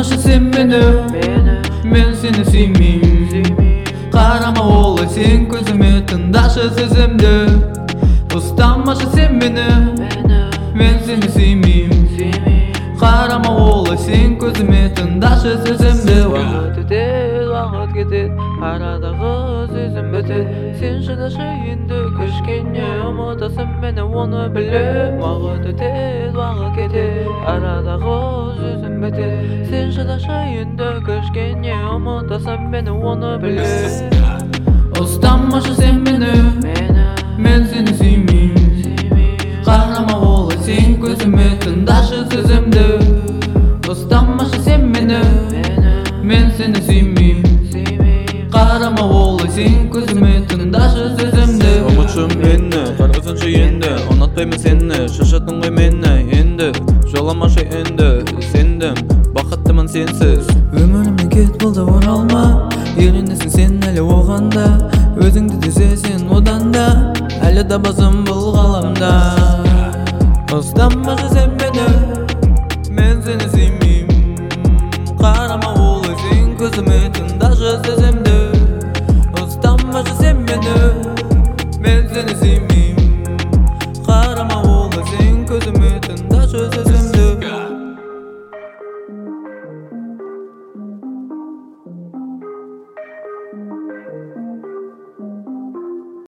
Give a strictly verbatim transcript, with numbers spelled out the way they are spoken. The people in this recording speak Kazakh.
Устамашы sen meni, men seni sevmeyim. Qarama olay sen көзіме, тыңдашы сөзімді. Устамашы sen meni, men seni sevmeyim. Qarama olay sen көзіме, тыңдашы сөзімді. Вақыт өтеді, вақыт кетеді, арадағы сөзім бітеді. Сен шыдашы енді кішкене, ұмытасың мені, оны білем. Вақыт өтеді, вақыт кетеді, арадағы сөзім бітеді. Сен шыдашы енді кішкене, ұмытасың мені, оны білем. Устамашы sen meni, men seni sevmeyim. Qarama olay sen көзіме, тыңдашы сөзімді. Устамашы sen meni, men seni sevmeyim. Qarama olay sen көзіме, тыңдашы сөзімді. Ұмытшым мені, қарғысыншы енді, ұнатпаймын сені, шашатын ғой мені енді. Жоламашы енді, сендім, бақыттымын сенсіз. Өмірімнен кет болды оралма, елінесің сен әлі оғанда. Өзіңді түзесен одан да, әлі табасың бұл ғаламда. Устамашы sen meni,